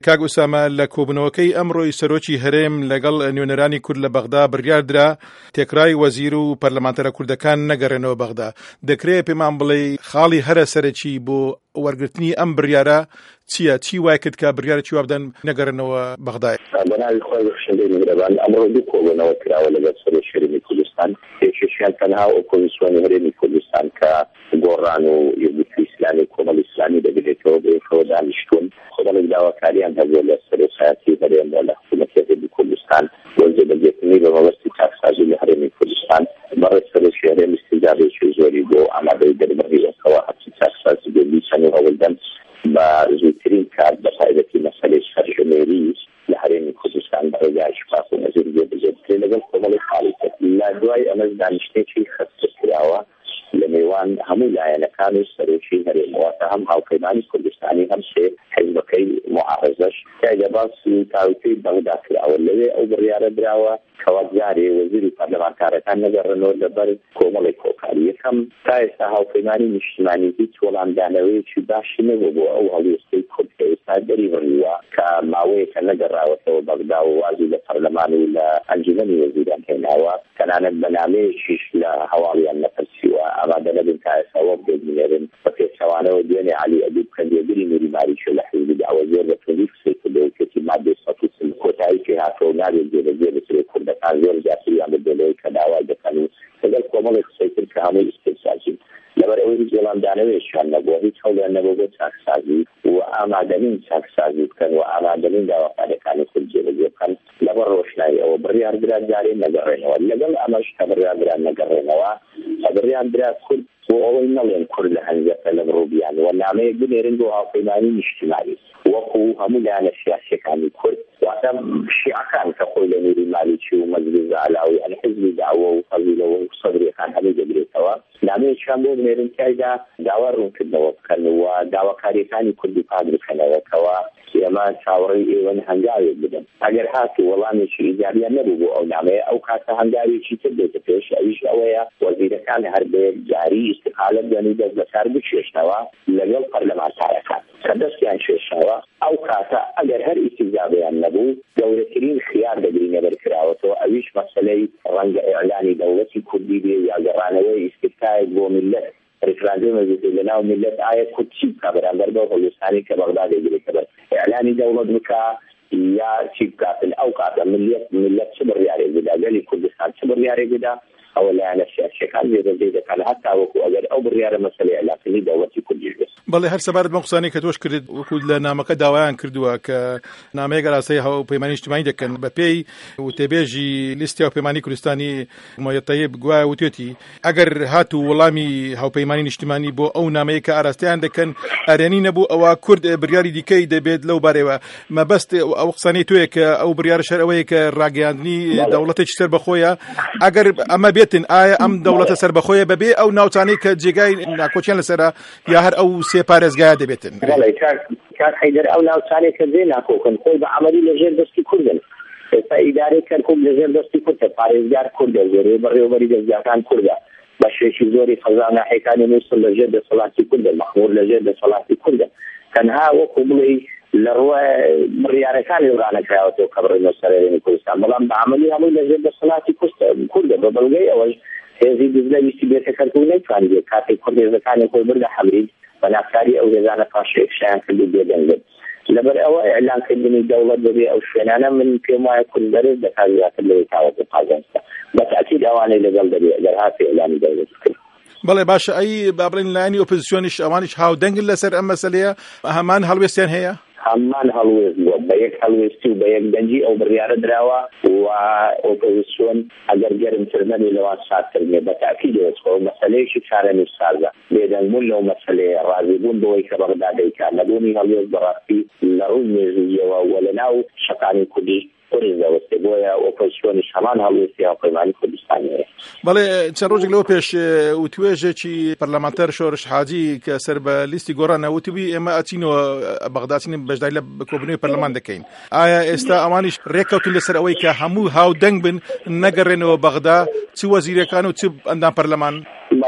کاک ئوسامە لە کۆبوونەوەکەی ئەمڕۆی سەرۆکی هەرێم لەگەڵ نوێنەرانی کورد لە بەغدا بڕیاردرا تێکرای وەزیر و پەرلەمانتەرە کوردەکان نەگەڕێنەوە بەغدا. دەکرێت پێمان بڵێ خاڵی هەرە سەرەکی بۆ وەرگرتنی ئەم بڕیارە چییە؟ چی وای کرد کە بڕیارێکی وا بدەن نەگەڕێنەوە بەغدا؟ بەناوی خۆی بەخشندەی میهرەبان ئەمڕۆ دوو کۆبوونەوە کراوە لەگەڵ سەرۆکی هەرێمی کوردستان. یەکێکیان تەنها ئۆپۆزیسیۆنی هەرێمی کوردستان کە گۆڕان و یەکگرتووی ئیسلامی کۆمەڵی ئیسلامی دەبێتەوە بەیەکەوە دانیشتوون خۆڵێک داواکاریان هەبوو لە سەرۆکایەتی هەرێم لە حکوومەتی هەرێمی کوردستان بۆ جێبەجێکردنی بە مەبەستی چاکسازی لە هەرێمی کوردستان. بەڕێز سەرۆکی هەرێم استیجابێکی زۆری بۆ ئامادەی دەربڕینەوە هەرچی چاکسازی بێ بیچەن و هەوڵدەن بە زووترین کات بە تایبەتی مەسەلەی سەرژمێری لە هەرێمی کوردستان بەڕێگای شفاف و نەزیر جێبەجێکرێ لەگەڵ کۆمەڵی خاڵیکەت. لە دوای ئەمەش دانیشتێکی خەستە کراوە لە نێوان هەموو لایەنەکان و سەرۆکی هەرێمەوەتە هەم هاوپەیمانی کوردستانی هەم سێ حیزبەکەی معارەزەش لە باسی تاوتوی بەغدا کراوە. لەوێ ئەو بڕیارە دراوە کەوا جارێ وەزیر و پەرلەمانتارەکان نەگەڕێنەوە لەبەر کۆمەڵی کۆکاری. یەکەم تا ئێستا هاوپەیمانی نیشتیمانی هیچ وەڵامدانەوەیەکی باشی نەبوو بۆ ئەو هەڵوێستەی کورد کە ئێستا دەریبڕیوە کە ماوەیەکە نەگەڕاوەتەوە بەغدا و وازی لە پەرلەمان و لە ئەنجومەنی وەزیران هێناوە تەنانەت بەنامەیەکیش لە هەواڵیان نەپرسیوە. ئامادە نەبن تا ئێستاوە بێبینێرن بە پێچەوانەوە دوێنێ عەلی ئەدوب کەندێگری نوری ماریشە لە حیزبی داوە زۆر بە توندی قسەی کردەوە کەسی مادەی 130 کۆتاییکی هاتەوە نابێت جێبەجێ بکرێت کوردەکان زۆر زیاتریان بەدەلەوەی کە داوای دەکەن و لەگەڵ کۆمەڵی قسەی کرد کە هەمووی ئیسپێساژین لەبەر ئەوەی هیچ وەڵامدانەوەیشیان نەبووە، هیچ هەوڵیان نەبوو بۆ چاکسازی و ئامادەنین چاکسازی بکەن و ئامادەنین داواکاریەکانی خود جێبەجێ بکەن. لەبەر ڕۆشنایی ئەوە بڕیاردرا جارێ نەگەڕێنەوە. لەگەڵ ئەمەش کە بڕیاردرا نەگەڕێنەوە بڕیاردرا کورد بۆ ئەوەی نەڵێن کورد لە هەنجەکە لە بڕووبیان و نامەیەک بنێرن بۆ هاوپەیمانی نیشتیمانی وەکو هەموو لایەنە سیاسیەکانی کورد واتە شیعەکان کە خۆی لە نوری مالیکی و مەجلیس عەلاوی ئەل حیزبی داوە و فەزیلەوە و سەدرەکان هەموو دەگرێتەوە. نامەیەکیان بۆ بنێرن تایدا داوا ڕوونکردنەوە بکەن و داواکاریەکانی کوردی پاک بکەنەوە کەوا ئێمە چاوەڕێی ئێوە هەنگاوێک بدەن. ئەگەر هاتوو وەڵامێکی ئیجابیان نەبوو بۆ ئەو نامەیە ئەو کاتە هەنگاوێکی تر دێتە پێش. ئەویش ئەوەیە وەزیرەکان هەر بە جاری استقالە بدەن و دەست بەکار بکێشنەوە لەگەڵ پەرلەمانتارەکان کە دەستیان کێشنەوە. ئەو کاتە ئەگەر هەر ئیستیجابیان نەبوو گەورەترین خیار دەگرینە بەرکراوەتەوە. ئەویش مەسەلەی ڕەنگە ئیعلانی دەوڵەتی کوردی بێ یا گەڕانەوەی ئیستیفتایەک بۆ میلەت ریفراندۆمە لەناو میلەت ئایا کورد چی بکە بەرامبەر بەو هەڵوێستانی کە بەغدا دەگرێتەوە ئیعلانی دەوڵەت بکە یا چی بکاتن. ئەو کاتە میلەت چ بڕیارێک بدا گەلی کوردستان چ بڕیارێک بدا ئەوە لایەنە سیاسیەکان جێبەجێ دەکەن هەتا وەکو ئەگەر ئەو بڕیارە مەسەلەی ئیعلانکردنی دەوڵەتی کوردیش بێت. بەڵێ هەر سەبارەت بەم قسانەی کە تۆش کرد وەکو لە نامەکە داوایان کردووە کە نامەیەک ڕاستەی هاوپەیمانی نیشتیمانی دەکەن بە پێی وتێبێژی لیستی هاوپەیمانی کوردستانی محەممەد تەیب گوایە وتێتی ئەگەر هاتوو وەڵامی هاوپەیمانی نیشتیمانی بۆ ئەو نامەیە کە ئاراستەیان دەکەن ئەرێنی نەبوو ئەوە کورد بڕیاری دیکەی دەبێت لەو بارەوە. مەبەست ئەو قسانەی تۆیە کە ئەو بڕیارە شەر ئەوەیە کە ڕاگەیاندنی دەوڵەتێکی سەر بەخۆیە. ئەگەر ئەمە بێتن ئایا ئەم دەوڵەتە سەر بەخۆیە بەبێ ئەو ناوچانەی کە جێگای ناکۆچیان لەسەرە یا هەر ئەو سێ پارێزگایە دەبێتن؟ کاک حەیدەر ئەو ناوچانێک کە دێ ناکۆکن خۆی بە عەمەلی لەژێر دەستی کوردن. ئێستا ئیدارەی کەرکووک لەژێر دەستی کوردە، پارێزگار کوردە، زۆرێ بەڕێوەبەری دەستگاکان کوردە، بەشێکی زۆری خەزان ناحیەکانی مووسڵ لەژێر دەسەڵاتی کوردە، مەخموور لەژێر دەسەڵاتی کوردە. تەنها وەکو بڵێ لە ڕووە بڕیارەکانی ڕانەکراوەتەوە کە بڕێنە سەرێنی کوردستان، بەڵام بە عەمەلی هەمووی لەژێر دەسەڵاتی کوردە. بە بەڵگەی ئەوەش هێزی دزلە ویستی بێتە کەرکووک نەیتوانێت کاتێک کورد هێزەکانی خۆی بردە حەبرید بەناکاری ئەو هێزانە پاشەیەک شایان کردو بێدەنگێت. لەبەر ئەوە ئیعلانکردنی دەوڵەت بەبێ ئەو شوێنانە من پێم وایە کورد بەرز دەکات زیاتر لەوەی تاوەکو قازانجدا بەتاکید ئەوانەی لەگەڵ دەبێت ئەگەر هاتی ئیعلانی دەوڵەت بکرد. بەڵێ باشە ئەی با بڵێن لایەنی ئۆپۆزیسیۆنیش ئەوانیش هاودەنگن لەسەر ئەم مەسەلەیە هەمان هەڵوێستیان هەیە؟ هەمان هەڵوێست بووە بە یەک هەڵوێستی و بە یەک دەنجی ئەو بڕیارە دراوە و ئۆپۆزیسیۆن ئەگەر گەرمتر نەبێ لەوان ساتر بێ بەتاکید دەوێتەوە مەسەلەیەکی چارەنووس سازە بێدەنگبوون لەو مەسەلەیە ڕازیبوون بەوەی کە بەغدا دەیکات نەبوونی هەڵوێست بەڕاستی لە ڕووی مێژوویەوە و لەناو شەقانی کوردی پڕیزەوەستێ بۆیە ئۆپۆزیسیۆنیش هەمان هەڵوێستی هاوپەیمانی کوردستانیەیە. بەڵێ چەند ڕۆژێک لەوە پێش وتوێژێکی پەرلەمانتەر شۆڕش حاجی کە سەر بە لیستی گۆڕانە وتوی ئێمە ئەچینەوە بەغداچین بەشداری لە کۆبوونەوەی پەرلەمان دەکەین. ئایا ئێستا ئەوانیش ڕێککەوتن لەسەر ئەوەی کە هەموو هاودەنگ بن نەگەڕێنەوە بەغدا چ وەزیرەکان و چ ئەندام پەرلەمان؟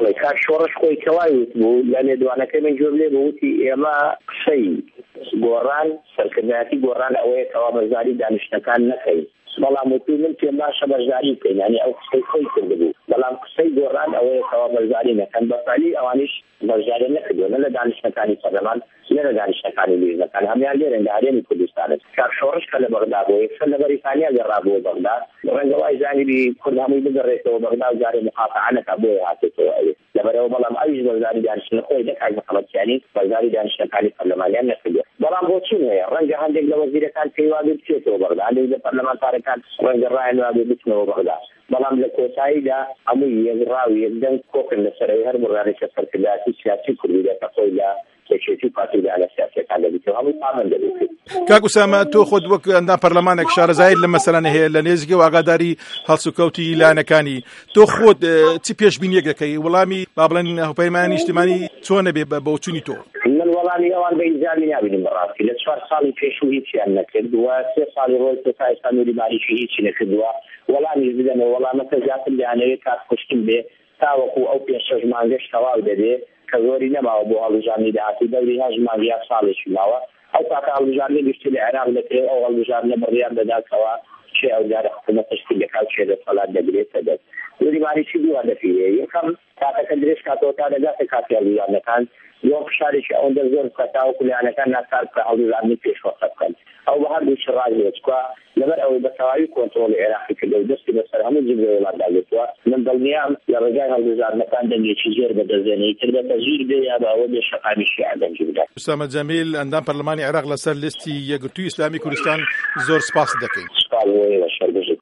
بەڵێ کاک شۆڕش خۆی کەوایوت بوو لە نێدوانەکەی من جۆر لێ بووتی ئێمە قسەی گۆڕان سەرکردایەتی گۆڕان ئەوەیە کەوا بەرزاری دانیشتەکان نەکەین بەڵام وتی من پێم باشە بەرزاری بکەین یعنی ئەو قسەی خۆی کردبوو بەڵام قسەی گۆڕان ئەوەیە کەوا بەرزاری نەکەن بەفعلی ئەوانیش بەرزاری نەکردووە نە لە دانیشتەکانی پەرلەمان نە لە دانیشتەکانی لیژنەکان هەمیان لێرەن لە هەرێمی کوردستانن کاک شۆڕش کە لە بەغدا بووە یەکسەر لە بەریتانیا گەڕابووە بەغدا ڕەنگە وای زانیبی کورد هەمووی بگەڕێتەوە بەغدا و جارێ مقاطعە نەکا بۆیە هاتێتەوە ئەوێ لەبەرەوە بەڵام ئەویش بەرزاری دانیشتن خۆی دەکات محەممەدیانی بەرزاری دانیشتەکانی پەرلەمانیان نەکردووە بەڵام بۆچی هەیە ڕەنگە هەندێک لە وەزیرەکان پێی وا بێ بچێتەوە بەغدا هەندێک لە پەرلەمانتارەکان ڕەنگە ڕایان وا بێ بچنەوە بەغدا بەڵام لە کۆتاییدا هەمووی یەکڕاوی یەکدەنگ کۆکن لەسەرەوەی هەر بڕارێکە سەرکردایەتی سیاسی کوردی دەکە خۆی لە کێشێتی پارتیدا لە سیاسەکان دەبێتەوە هەمووی پامەند دەبێت. کاک ئوسامە تۆ خۆت وەک ئەندام پەرلەمانێک شارەزای لە مەسەلانە هەیە لە نێزگە و ئاگاداری هەڵسوکەوتی لایەنەکانی تۆ خۆت چی پێشبینیەک دەکەی وەڵامی با بڵێن هەوپەیمانی نیشتیمانی چۆن نەبێ بە چوونی تۆ؟ من وەڵامی ئەوان بە ئیجابی نابینم بەڕاستی لە 4 ساڵی پێشوو هیچیان نەکردووە 3 ساڵی ڕۆژ تا ئێستا نوریمانیشی هیچی نەکردووە وەڵامیش بدەنەوە وەڵامەکە زیاتر لەیانەوەی کات خوشتم بێ تاوەکو ئەو 5-6 مانگەش تەواو دەبێ کە زۆری نەماوە بۆ هەڵبژاردننی داهاتی دەوری هەژ مانگیا ساڵێکی ماوە ئەو کاتە هەڵبژاردننی گشتی لە عێراق دەکرێت ئەو هەڵبژاردنە بڕیان دەداتەوە چێ ئەو جارە حکوومەت تشکیل دەکات چێ دەسەڵات دەگرێتە دەست نوریمانیشی دووە دەفیرێ یەکەم کاتەکە درێژ کاتەوە تا دەگاتە کاتی هەڵبژاردنەکان یۆ فشارێکی ئەوەندە زۆر کەتاوەکو لایەنەکان ناکار بکە هەڵبژاردننی پێشوەقت بکەن ئەو بە هەردووشی ڕاگرێت چکە لەبەر ئەوەی بە تەواوی کۆنتڕۆڵی عێراقی کردە و دەستی بەسەر هەموو جزء وڵاتداگرێتەوە من دڵنیام لە ڕێگای هەڵبژاردنەکان دەنگێکی زۆر بەدەستێنێت تر بە تەزویر بێ یا بە ئەوە بێ شەقامیشی ئەدەنجی بدات. ئوسامە جەمیل ئەندام پەرلەمانی عێراق لەسەر لیستی یەکگرتووی ئیسلامی کوردستان زۆر سپاس دەکەین. سپاس بۆ ئێوە شەربژێت.